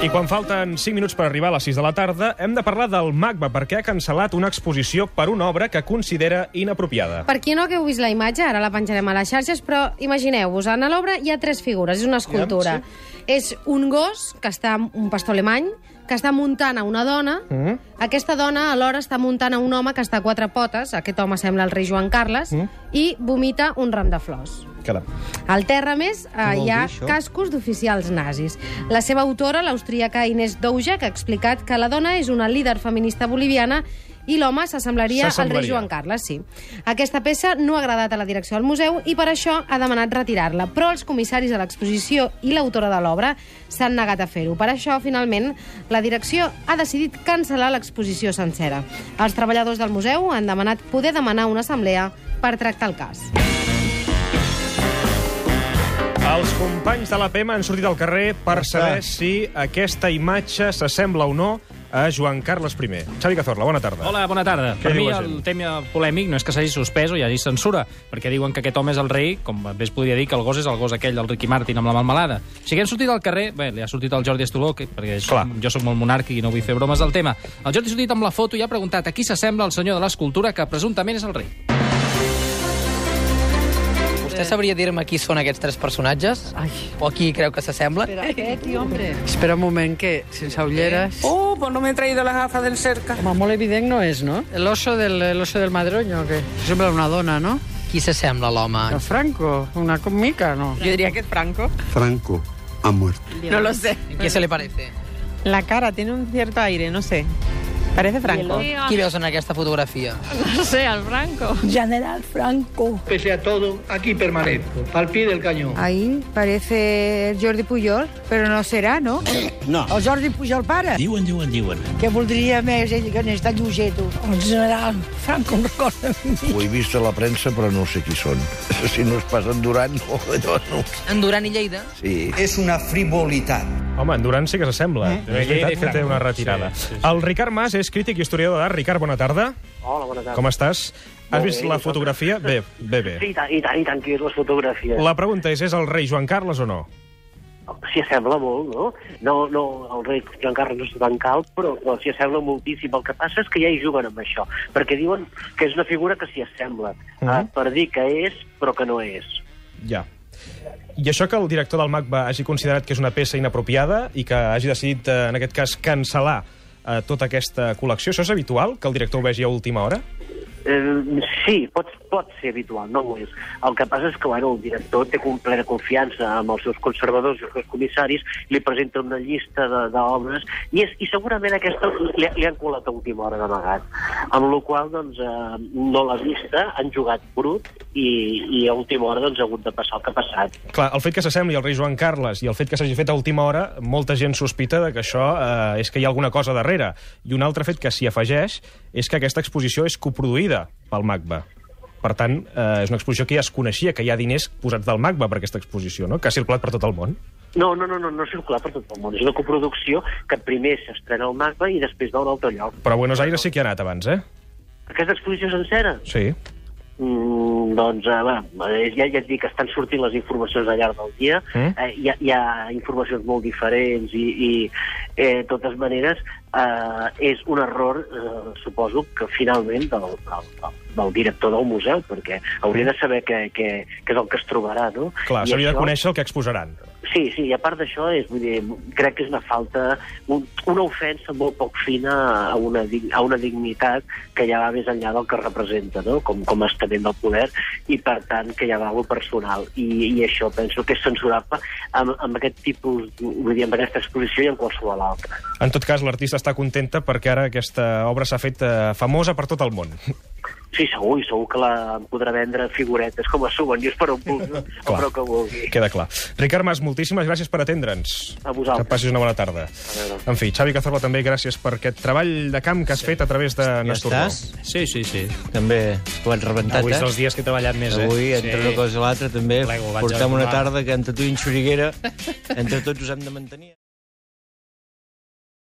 I quan falten 5 minuts per arribar a les 6 de la tarda, hem de parlar del MACBA, perquè ha cancel·lat una exposició per una obra que considera inapropiada. Per qui no hagueu vist la imatge, ara la penjarem a les xarxes, però imagineu-vos, en l'obra hi ha 3 figures, és una escultura. És un gos, que està un pastor alemany, que està muntant a una dona. Aquesta dona alhora està muntant a un home que està a 4 potes, aquest home sembla el rei Joan Carles, i vomita un ram de flors. Caram. Al terra, més, hi ha cascos d'oficials nazis. La seva autora, l'austríaca Inés Douja, que ha explicat que la dona és una líder feminista boliviana i l'home s'assemblaria al rei Joan Carles, sí. Aquesta peça no ha agradat a la direcció del museu i per això ha demanat retirar-la, però els comissaris de l'exposició i l'autora de l'obra s'han negat a fer-ho. Per això, finalment, la direcció ha decidit cancel·lar l'exposició sencera. Els treballadors del museu han demanat poder demanar una assemblea per tractar el cas. Els companys de l'APM han sortit al carrer per saber si aquesta imatge s'assembla o no a Joan Carles I. Xavi Cazorla, bona tarda. Hola, bona tarda. Per mi el tema polèmic no és que s'hagi suspès o hi hagi censura, perquè diuen que aquest home és el rei, com bé es podria dir que el gos és el gos aquell del Ricky Martin amb la melmelada. O sigui, hem sortit al carrer, bé, li ha sortit el Jordi Estoló, perquè jo soc molt monàrquic i no vull fer bromes del tema. El Jordi ha sortit amb la foto i ha preguntat a qui s'assembla el senyor de l'escultura que presumptament és el rei. ¿Usted sabría dirme qui són aquests 3 personatges? O a qui creu que s'assemblen? Espera un moment, que sense ulleres... Pues no me he traído las gafas del cerca. Home, molt evident no és, no? El oso del Madroño, que sembla una dona, no? Qui s'assembla l'home? El Franco, una mica, ¿no? Yo diría que es Franco. Franco ha muerto. No lo sé. ¿Qué se le parece? La cara tiene un cierto aire, no sé. Parece Franco. Qui veus en aquesta fotografia? No sé, al Franco. General Franco. Pese a todo, aquí permanezco, al pie del cañón. Ahí parece Jordi Pujol, però no serà, no? No. El Jordi Pujol pare? Diuen. Què voldria més ell que n'està lleugeto? El general Franco em recorda a mi. Ho he vist a la premsa, però no sé qui són. Si no es pas en Duran, no. En Duran i Lleida? Sí. És una frivolitat. Home, en Duran sí que s'assembla. És veritat que té una retirada. El Ricard Mas és crític i historiador d'art. Ricard, bona tarda. Hola, bona tarda. Com estàs? Has vist la fotografia? Bé. Sí, i tant que és les fotografies. La pregunta és el rei Joan Carles o no? S'hi assembla molt, no? No, el rei Joan Carles no és tan calb, però s'hi assembla moltíssim. El que passa és que ja hi juguen amb això, perquè diuen que és una figura que s'hi assembla, per dir que és, però que no és. Ja. I això que el director del MACBA hagi considerat que és una peça inapropiada i que hagi decidit, en aquest cas, cancel·lar tota aquesta col·lecció, això és habitual, que el director ho vegi a última hora? Sí, pot ser habitual, no ho és. El que passa és que el director té plena confiança amb els seus conservadors i els seus comissaris, li presenta una llista d'obres i segurament aquesta li han colat a última hora d'amagat. Amb la qual cosa no l'ha vista, han jugat brut i a última hora ha hagut de passar el que ha passat. Clar, el fet que s'assembli al rei Joan Carles i el fet que s'hagi fet a última hora, molta gent sospita que això és que hi ha alguna cosa darrere. I un altre fet que s'hi afegeix és que aquesta exposició és coproduïda pel MACBA. Per tant, és una exposició que ja es coneixia, que hi ha diners posats del MACBA per aquesta exposició, no? Que ha circulat per tot el món. No ha circulat per tot el món. És una coproducció que primer s'estrena al MACBA i després va a un altre lloc. Però a Buenos Aires sí que ha anat abans, eh? Aquesta exposició sencera? Sí. Doncs, ja et dic que estan sortint les informacions al llarg del dia. Hi ha informacions molt diferents i de totes maneres, és un error, suposo, que finalment del director del museu, perquè hauria de saber què és el que es trobarà, no? Clar, s'hauria de conèixer el que exposaran. Sí, i a part d'això, crec que és una falta, una ofensa molt poc fina a una dignitat que ja va més enllà del que representa, no? Com a estament del poder, i per tant que ja va algo personal. I això penso que és censurable amb aquest tipus, amb aquesta exposició i en qualsevol altra. En tot cas, l'artista està contenta perquè ara aquesta obra s'ha fet famosa per tot el món. Sí, segur que em podrà vendre figuretes com a souvenirs per on vulgui, però que vulgui. Queda clar. Ricard Mas, moltíssimes gràcies per atendre'ns. A vosaltres. Que passis una bona tarda. En fi, Xavi Cazorla, també gràcies per aquest treball de camp que has fet a través de Nasturno. Sí. També ho has rebentat, Avui és els dies que he treballat més, Avui, entre una cosa i l'altra, també portem una tarda que entre tu i en Xuriguera, entre tots us hem de mantenir.